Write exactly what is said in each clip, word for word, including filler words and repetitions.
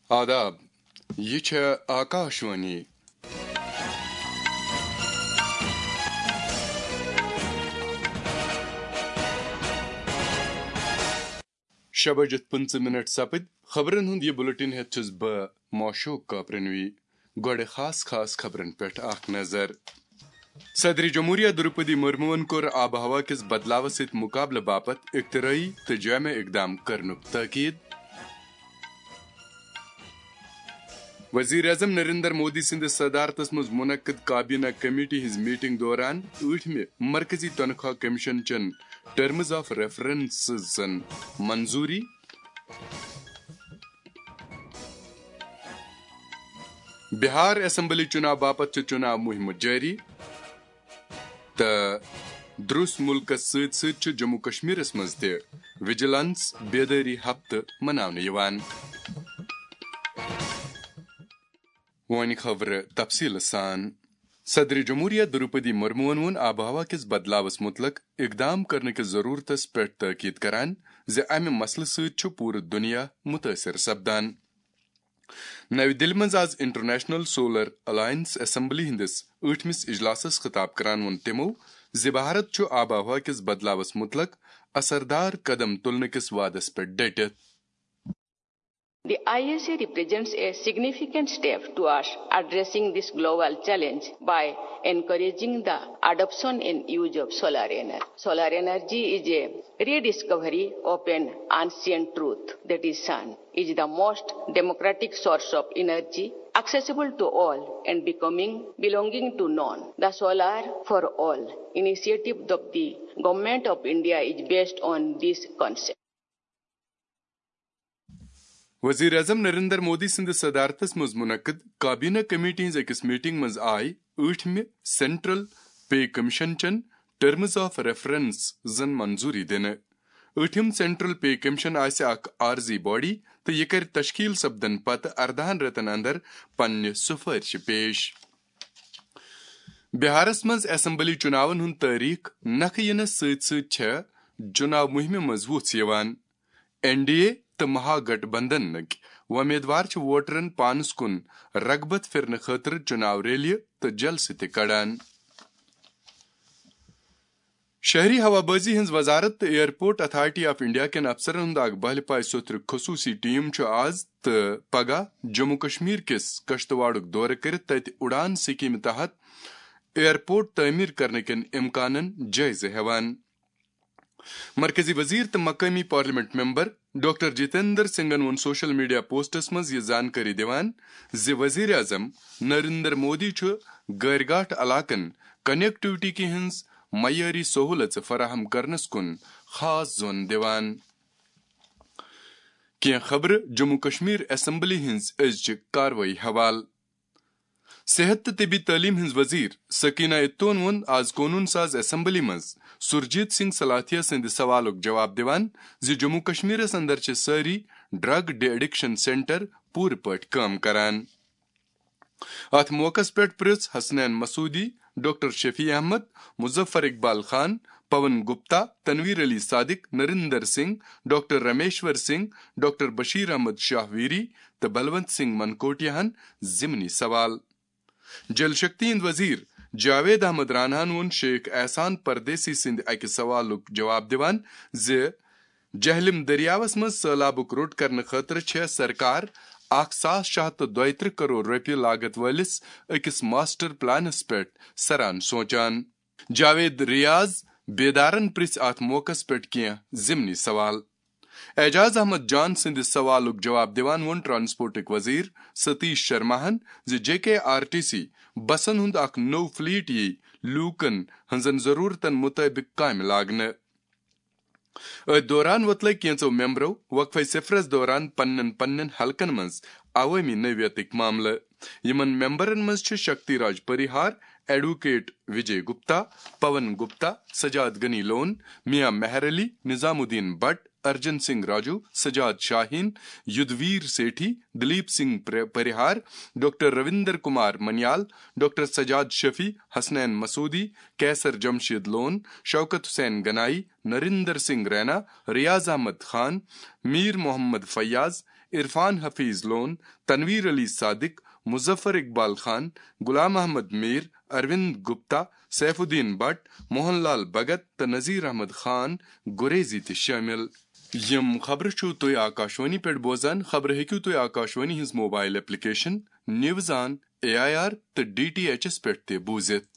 آداب، یہ چھے آکاشوانی شےٚ بجت پٕنٛژٕ منٹ سپد خبرن ہُنٛد یہ بُلٹن ہیتھ چھُس بہٕ موشوق کاپرنوی گۄڈٕ خاص خاص خبرن پٮ۪ٹھ اکھ نظر۔ صدر جمہوریہ درپدی مرموون کوٚر آب و ہوا کس بدلاو سۭتۍ مقابلہٕ باپتھ اختراعی تہٕ جامع اقدام کرنُک تٲکید۔ وزیر اعظم نریندر مودی سندس صدارتس مز منعقد کابینہ کمیٹی ہز میٹنگ دوران ٲٹھمہِ مرکزی تنخواہ کمیشن چن ٹرمز آف ریفرنسزن منظوری۔ بہار اسمبلی چناو باپت چھ چناو مہم جاری تہٕ دروس ملکس سۭتۍ سۭتۍ چھ جموں کشمیرس مز تہ وجلنس بیداری ہفتہٕ مناونہٕ یوان۔ وۄنۍ خبر تفصیل سان۔ صدر جمہوریہ درپدی مرموون وون آب و ہوا کس بدلاوس متعلق اقدام کرنے کی ضرورتس پہ تاکید کران زِ امہ مسلہٕ سۭتۍ چھُ پوٗرٕ دنیا متاثر سپدان۔ نو دلہِ منٛز آز انٹرنیشنل سولر الائنس اسمبلی ہندس ٲٹھمس اجلاسس خطاب کران ووٚن تِمو زِ بھارت چھُ آب و ہوا کس بدلاوس متعلق اثردار قدم تُلنہٕ کس وعدس پٮ۪ٹھ ڈٔٹِتھ۔ The I S A represents a significant step towards addressing this global challenge by encouraging the adoption and use of solar energy. Solar energy is a rediscovery of an ancient truth, that is sun is the most democratic source of energy, accessible to all and becoming belonging to none. The Solar for All initiative of the Government of India is based on this concept. وزیر اعظم نریندر مودی سندس صدارتس مز منعقد کابینہ committee his اکس meeting مز آئی ٲٹھمہِ central pay commission چن ٹرمز آف ریفرنس زن منظوری دنہ۔ ٲٹھم سینٹرل پے کمیشن آسہ اکھ عارضی باڈی تہٕ یہ کر تشکیل سپدن پتہ اردہن رٮ۪تن اندر پننہ سفارش پیش۔ بہارس مز اسمبلی چناون ہند تاریخ نکھٕ ینس سۭتۍ سۭتۍ چھےٚ چناو مہمہ مز وُژھ یوان۔ این ڈی اے تو مہا گٹھ بندھنک وۄمیدوار چھ ووٹرن پانس کن رغبت پھرنہٕ خٲطرٕ چناو ریلیہِ تہٕ جلسہٕ تہِ کڑان۔ شہری ہوا بازی ہنز وزارت تہٕ ایئرپورٹ اتھارٹی آف انڈیا کٮ۪ن افسرن ہُنٛد اکھ بہلہِ پایہِ سوتھرٕ خصوٗصی ٹیم چھُ آز تہٕ پگہہ جموں کشمیر کِس کشتواڑُک دورٕ کٔرِتھ تتہِ اڑان سکیمہِ تحت ایئرپورٹ تعمیٖر کرنہٕ کٮ۪ن امکانن جٲیزٕ ہیوان۔ مرکزی وزیر تو مقامی پارلیمنٹ ممبر ڈاکٹر جتیندر سنگھن وون سوشل میڈیا پوسٹس مز یہ زانکاری دِوان زِ وزیر اعظم نریندر مودی چھُ گٲرۍ گاٹھ علاقن کنیکٹیوٹی کی ہنز معیاری سہولت فراہم کرنس کن خاص زون دِوان۔ کینٛہہ خبرٕ جموں کشمیر اسمبلی ہنز أزچہِ کاروٲیی حوالہٕ۔ صحت تو طبی تعلیم ہنز وزیر سکینہ اتون وون آز قونون ساز اسمبلی مز سرجیت سنگھ سلاتھیہ سند سوالک جواب دیوان زِ جموں کشمیرس اندر چھ ساری ڈرگ ڈی ایڈکشن سینٹر پورٕ پٲٹھۍ کٲم کران۔ اتھ موقعس پٮ۪ٹھ پرژھ Hasnain Masoodi, doctor Shafi Ahmad, Muzaffar Iqbal Khan, Pawan Gupta, Tanveer Ali Sadiq, Narendra Singh, doctor Rameshwar Singh, doctor Bashir Ahmad Shah ویری تو بلونت سنگھ منکوٹیا ہن ضمنی سوال۔ جل شکتی ہند وزیر جاوید احمد راناہن وون شیخ احسان پردیسی سند اکہ سوالک جواب دیوان زِ جہلم دریاوس مز سہلابک روٚٹ کرنہٕ خٲطرٕ چھےٚ سرکار اکھ ساس شےٚ ہتھ تہٕ دۄیہِ ترٕہ کروڑ رۄپیہِ لاگت وٲلس أکِس ماسٹر پلانس پٮ۪ٹھ سران سونچان۔ جاوید ریاض بیدارن پرژھۍ اتھ موقعس پٮ۪ٹھ کینٛہہ ضمنی سوال۔ اعجاز احمد جان سندس سوالک جواب دِوان ووٚن ٹرانسپورٹک وزیر ستیش شرماہن زِ جے کے آر ٹی سی بسن ہُنٛد اکھ نوٚو فلیٹ یی لوٗکن ہنزن ضروٗرتن مطٲبق کامہِ لاگنہٕ۔ أتھۍ دوران وۄتلٲے کینٛژو ممبرو وقفے صفرس دوران پننٮ۪ن پننٮ۪ن حلقن منٛز عوٲمی نوعیتٕکۍ معاملہٕ۔ یمن ممبرن منٛز چھِ Shakti Raj Parihar, advocate Vijay Gupta, Pawan Gupta, Sajjad Ghani Lone, Mian Mehar Ali, Nizam Uddin Bhat, Arjun Singh Raju, Sajjad Shaheen, Yudhvir Sethi, Dalip Singh Parihar, doctor Ravinder Kumar Manyal, doctor Sajjad Shafi, Hasnain Masoodi, Kaiser Jamshaid Lone, Shaukat Hussain Ganai, Narendra Singh Raina, Riyaz Ahmad Khan, Mir Mohammad Fayaz, Irfan Hafeez Lone, Tanveer Ali Sadiq, Muzaffar Iqbal Khan, Ghulam Ahmad Mir, Arvind Gupta, safe الدین بٹ، موہن لال بھگت تو نذیر احمد خان گریزی تہ شامل۔ یم خبر چھو تُہۍ آکاشوانی پٮ۪ٹھ بوزان۔ خبر ہیٚکِو تُہۍ آکاشوانی ہٕنٛز mobile application news on, A I R تو ڈی ٹی ایچ ایس پٮ۪ٹھ تہِ بوٗزِتھ۔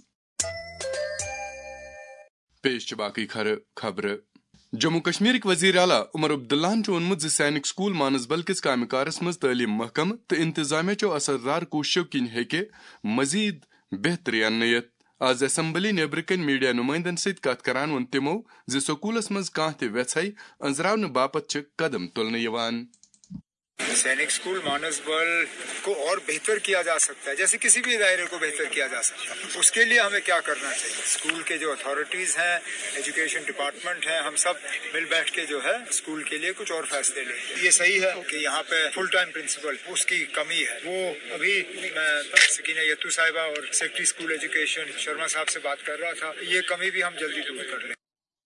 پیش چھِ باقٕے کھرٕ خبرٕ۔ جموں کشمیرک وزیر اعلیٰ عمر عبداللہن چھُ ووٚنمُت زِ سینک سکوٗل مانسبل کِس کامہِ کارس منٛز تعلیٖم محکمہٕ تہٕ انتظامیہ چو اثردار کوٗششو کِنۍ ہیٚکہِ مزید بہتری اننہٕ یِتھ۔ آز اسمبلی نیبرٕ کنۍ میڈیا نمائندن سۭتۍ کتھ کران ووٚن تِمو زِ سکوٗلس منٛز کانٛہہ تہِ ویژھے أنزراونہٕ باپتھ چھِ قدم تُلنہٕ یِوان۔ سینک اسکول مانسبل کو اور بہتر کیا جا سکتا ہے، جیسے کسی بھی ادارے کو بہتر کیا جا سکتا ہے۔ اس کے لیے ہمیں کیا کرنا چاہیے؟ اسکول کے جو اتھارٹیز ہیں، ایجوکیشن ڈپارٹمنٹ ہیں، ہم سب مل بیٹھ کے جو ہے اسکول کے لیے کچھ اور فیصلے لیں۔ یہ صحیح ہے کہ یہاں پہ فل ٹائم پرنسپل اس کی کمی ہے، وہ ابھی میں سکینہ یتو صاحبہ اور سیکرٹری اسکول ایجوکیشن شرما صاحب سے بات کر رہا تھا، یہ کمی بھی ہم جلدی دور کر لیں۔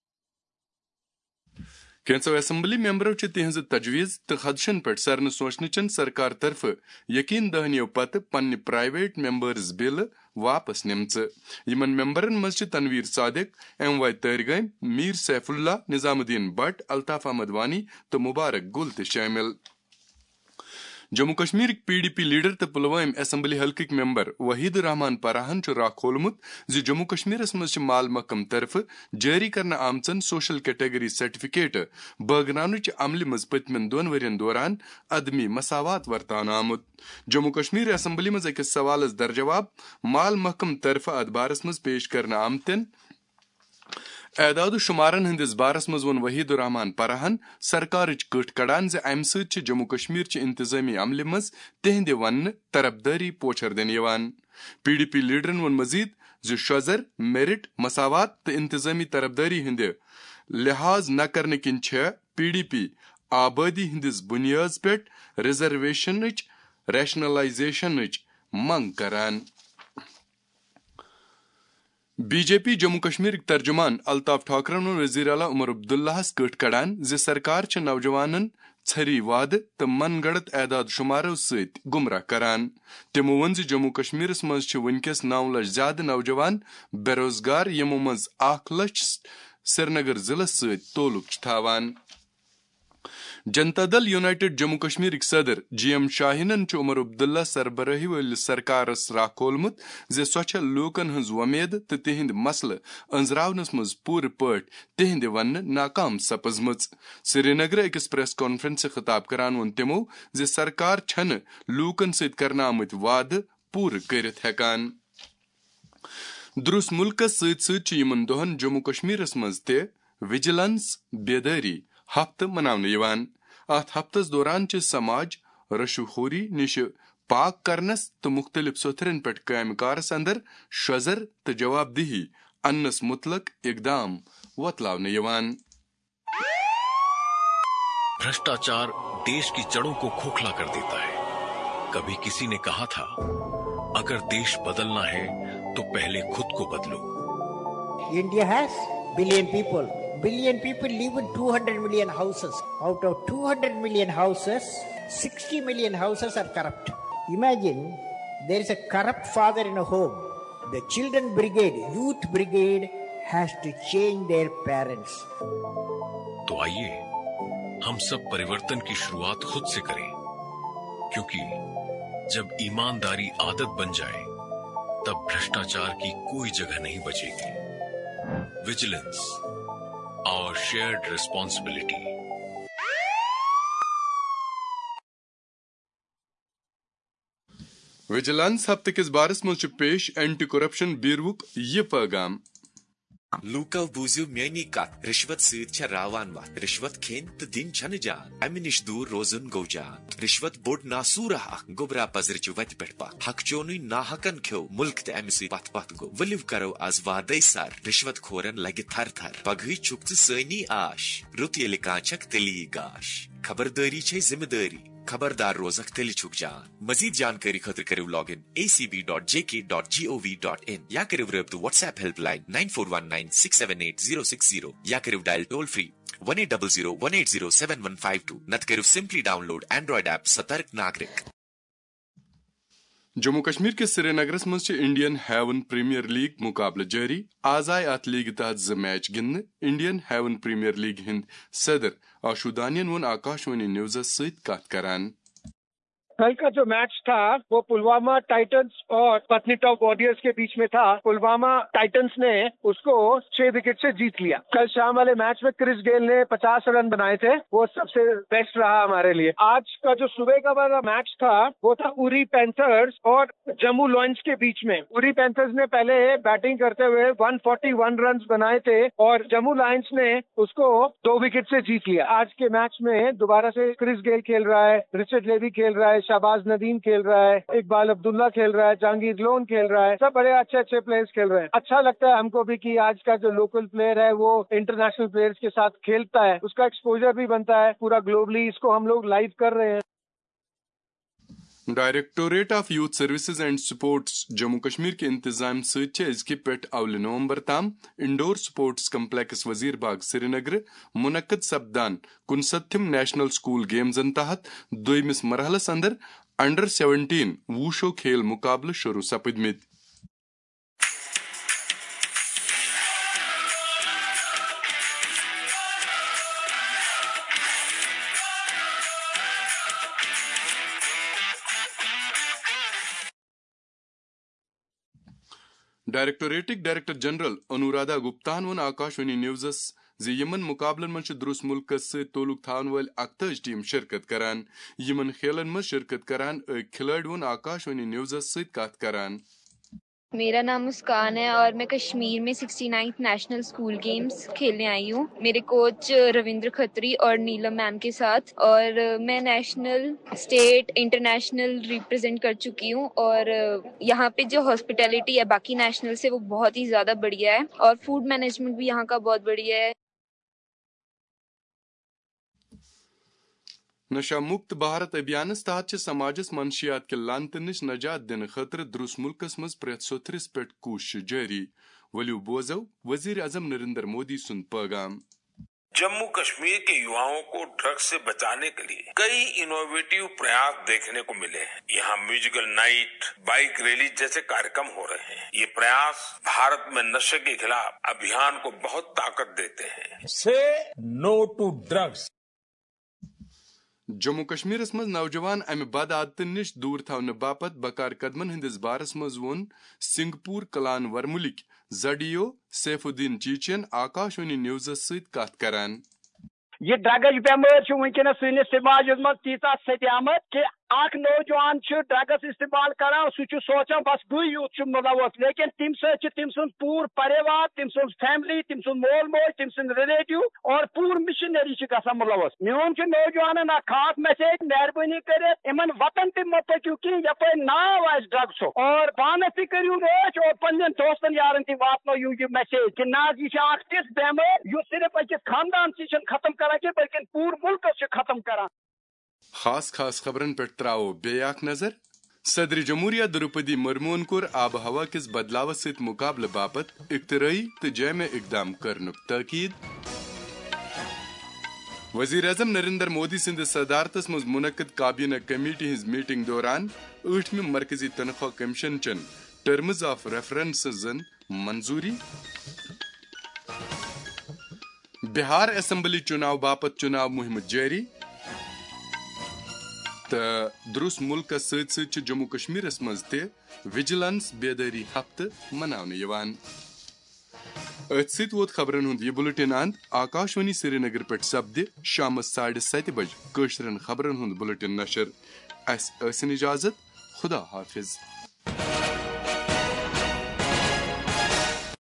کینژو اسمبلی ممبرو چھ تہذ تجویز تو خدشن پہ سرن سوچنچن سرکار طرف یقین دہنیو پتہ پنہ پرائیویٹ ممبرز بل واپس نمژ۔ یمن ممبرن مز Tanveer Sadiq, M Y Tarigami, Mir Saif Ullah, Nizam Uddin but, Altaf Ahmad Wani تو مبارک گل تہ شامل۔ جموں کشمیرک پی ڈی پی لیڈر تو پلوام اسمبلی حلقک ممبر وحید الرحمان پراہن راہ کھولمت زِ جموں کشمیرس مز مال محکم طرف جاری کرنے آمژن سوشل کیٹگری سرٹیفکیٹ بٲگراونٕچ عملہِ مز پتمن دون ورین دوران عدمی مساوات ورتان آمت۔ جموں کشمیر اسمبلی مز أکس سوالس درجواب مال محکم طرف اتھ بارس مز پیش کرنے آمتن اعداد و شمارن ہندس بارس مز وون وحید الرحمان پراہن سرکارچ کٹ کڑان زِ امہ سۭتۍ چھِ جموں کشمیر چہِ انتظامی عملہِ مز تہندِ وننہٕ طرفداری پوچھر دِنہٕ یوان۔ پی ڈی پی لیڈرن وون مزید زِ شوزر، میرٹ، مساوات تو انتظامی طرفداری ہندِ لحاظ نہ کرنہٕ کِنۍ چھےٚ پی ڈی پی آبادی ہندس بنیاز پٮ۪ٹھ ریزرویشنٕچ ریشنلائزیشنٕچ منگ کران۔ B J P Jammu Kashmir ترجمان الطاف ٹھاکرن ووٚن وزیر اعلیٰ عمر عبداللہس کٔٹھ کڑان زِ سرکار چھِ نوجوانن ژھٔری وعدٕ تہٕ من گڑت اعداد شمارو سۭتۍ گمراہ کران۔ تِمو ووٚن زِ جموں کشمیرس منٛز چھِ وُنکیٚس نو لچھ زیادٕ نوجوان بے روزگار، یِمو منٛز اکھ لچھ سرینگر ضلعس سۭتۍ تعلق چھِ تھاوان۔ جنتا دل یونائٹڈ جموں کشمیرک صدر جی ایم شاہینن عمر عبداللہ سربراہی وٲلِس سرکارس راہ کھولمُت زِ سۄ چھےٚ لوٗکن ہٕنٛز وۄمید تہٕ تِہنٛدۍ مسلہٕ أنزراونس منٛز پوٗرٕ پٲٹھۍ تِہنٛدِ وننہٕ ناکام سپٕزمٕژ۔ سری نگرٕ أکِس پریس کانفرنسہِ خطاب کران ووٚن تِمو زِ سرکار چھنہٕ لوٗکن سۭتۍ کرنہٕ آمٕتۍ وعدٕ پوٗرٕ کٔرِتھ ہٮ۪کان۔ دُرُس مُلکس سۭتۍ سۭتۍ چھِ یِمن دۄہن جموں کشمیرس منٛز تہِ وجلنس بیدٲری ہفتہٕ مناونہٕ یِوان۔ اتھ ہفتس دوران چھِ سماج رشو خوری نِش پاک کرنس تہٕ مختلف سوتھرن پٮ۪ٹھ کامہِ کارس اندر شوزر تہٕ جواب دہی اننس متعلق اقدام وتلاونہٕ یِوان۔ بھرشٹاچار دیش کی جڑوں کو کھوکھلا کر دیتا ہے۔ کبھی کسی نے کہا تھا اگر دیش بدلنا ہے تو پہلے خود کو بدلو۔ India has billion people. Billion people live in two hundred million houses. Out of two hundred million houses, sixty million houses are corrupt. Imagine there is a corrupt father in a home. The children brigade, youth brigade has to change their parents. تو آئیے ہم سب پریورتن کی شروعات خود سے کریں، کیونکہ جب ایمانداری عادت بن جائے تب بھرشٹاچار کی کوئی جگہ نہیں بچے گی۔ Vigilance, our shared responsibility. Vigilance ہفتہ کس بارس مز پیش اینٹی کرپشن بیوروک یہ پیغام۔ لوکو بوزیو میانی کت، رشوت سۭتۍ چھےٚ راوان وتھ، رشوت کھیٚنۍ تہٕ دِنۍ چھنہٕ جان، امہِ نش دوٗر روزُن گوٚو جان۔ رشوت بوٚڑ ناسوٗرا اکھ گوٚبرا پزرٕچہِ وتہِ پٮ۪ٹھ پتھ، حق چونٕے ناحقن کھیوٚو مُلک تہِ امہِ سۭتۍ پتھ پتھ گوٚو۔ ؤلِو کرو آز وادے سر، رشوت کھورن لگہِ تھر تھر، پگہٕے چھُکھ ژٕ سٲنی آش، رُت ییٚلہِ کانٛہہ چھکھ تیٚلی گاش۔ خبردٲری چھے ذمہٕ دٲری، خبردار روزکھ تیٚلہِ چھُکھ جان۔ مزید جانکاری خٲطرٕ کٔرِو log in A C B dot J K dot G O we dot ان یا کٔرِو رٲبطہٕ WhatsApp helpline nine four one nine six seven eight zero six zero یا کٔرِو dial toll free one eight double zero one eight zero seven one five two نت کرو simply download Android app Satark Nagrik. Jammu Kashmir کے سری نگرس مز Indian heaven premier league مقابلہ جاری. آز آئی ات لیگ تحت ز میچ گندن. انڈین ہیون پریمیئر لیگ ہند صدر آشودانین ون آکاشوانی نیوزس ست کت کران. کل کا جو میچ تھا وہ پلوامہ ٹائٹنز اور پتنی ٹاپ وارریئرز کے بیچ میں تھا. پلوامہ ٹائٹنز نے اس کو چھ وکٹ سے جیت لیا. کل شام والے میچ میں کرس گیل نے پچاس رن بنائے تھے, وہ سب سے بیسٹ رہا ہمارے لیے. آج کا جو صبح کا والا میچ تھا وہ تھا اوری پینتھرز اور جموں لائنز کے بیچ میں. اوری پینتھرز نے پہلے بیٹنگ کرتے ہوئے ایک سو اکتالیس رنز بنائے تھے اور جموں لائنز نے اس کو دو وکٹ سے جیت لیا. آج کے میچ میں دوبارہ سے کرس گیل کھیل رہا ہے, رچرڈ لیوی کھیل رہا ہے, شہباز ندیم کھیل رہا ہے, اقبال عبداللہ کھیل رہا ہے, جہانگیر لون کھیل رہا ہے. سب بڑے اچھے اچھے پلیئرز کھیل رہے ہیں. اچھا لگتا ہے ہم کو بھی کہ آج کا جو لوکل پلیئر ہے وہ انٹرنیشنل پلیئرز کے ساتھ کھیلتا ہے, اس کا ایکسپوجر بھی بنتا ہے پورا گلوبلی. اس کو ہم لوگ لائیو کر رہے ہیں. Directorate of youth services and sports Jammu Kashmir کے انتظام ست ازکہ پہ اول نومبر تام انڈور سپورٹس کمپلیکس وزیر باغ سری نگر منعقد سپدان کنستھم نیشنل سکول گیمزن تحت دویمس مرحلس اندر انڈر سیونٹین ووشو کھیل مقابلہ شروع سپدمت. ڈائریکٹوریٹک ڈائریکٹر جنرل انورادھا گپتاہن ون آکاشوانی نیوزس زِ یمن مقابلن مز درس ملکس ست تعلق تھاون ول اکتاج ٹیم شرکت کران. یمن کھیلن مز شرکت کران اک کھلاڑی ون آکاشوانی نیوزس ست کت کران. میرا نام مسکان ہے اور میں کشمیر میں sixty ninth national school games کھیلنے آئی ہوں میرے کوچ رویندر کھتری اور نیلم میم کے ساتھ. اور میں نیشنل اسٹیٹ انٹرنیشنل ریپرزینٹ کر چکی ہوں اور یہاں پہ جو ہاسپٹیلٹی ہے باقی نیشنل سے وہ بہت ہی زیادہ بڑھیا ہے اور فوڈ مینجمنٹ بھی یہاں کا بہت بڑھیا ہے. نشہ مکت بھارت ابھیانس تحت سماجس منشیات کے لانت نش نجات دن خاطر درس ملکس مز پریت سوتھرس پہ کوشش جاری. ولیو بوزو وزیر اعظم نریندر مودی سن پیغام. جموں کشمیر کے یواؤں کو ڈرگس سے بچانے کے لیے کئی انوویٹو پریاس دیکھنے کو ملے ہیں. یہاں میوزیکل نائٹ, بائک ریلی جیسے کارکرم ہو رہے ہیں. یہ پریاس بھارت میں نشے کے خلاف ابھیان کو بہت طاقت دیتے ہیں. Say no to drugs. Jammu Kashmir مز نوجوان امہ بد عادتن نش دور تھونہ باپت بکار قدمن ہندس بارس مز وون سنگپور کلان ورملک زڈیو سیف الدین چیچین آکاشوانی نیوزس ست کت کران. یہ ڈرگس بیمار ونکس سنس سماجس مز تیژ ستیامت کہ اخ نوجوان ڈرگس استعمال کران سہ سوچان بس بہ یوت ملوث, لیکن تم ست تم سن پور پریوار, تم سن فیملی, تم سن مول موج, تم سن ریلیٹو اور پور مشنری گھان ملوث. میون نوجوان اخ خاص میسیج, مہربانی کرت ان وطن تہ مت پکو کی یپ ناو آس ڈرگسو اور پانس تہ کرو روچ اور پن دوستن یارن تہ واتنو یہ میسیج کہ نا یہ اخ تیس بیمار یس صرف اکس خاندان سی ختم کران کی بلکہ پور ملکس ختم کران. خاص خاص خبرن پہ تراو بے اخ نظر. صدر جمہوریہ دروپدی مرمون کور آب ہوا کس بدلاوس ست مقابلہ باپت اختراعی تو جامع اقدام کرنک تاکید. وزیر اعظم نریندر مودی سند صدارتس مز منعقد کابینہ کمیٹی ہز میٹنگ دوران ٲٹھمہ مرکزی تنخواہ کمیشن چن ٹرمز آف ریفرنسزن منظوری. بہار اسمبلی چناو باپت چناو مہم جاری. تو درس ملکس ست ست جموں کشمیرس مز تہ وجلنس بیداری ہفتہ مناونہ. ات ست ووت خبرن ہند یہ بلٹن اند. آکاشوانی سری نگر پہ سپدِ شام ساڑھے ست بج کٲشرن خبرن ہند بلٹن نشر. اس ٲسِن اجازت. خدا حافظ.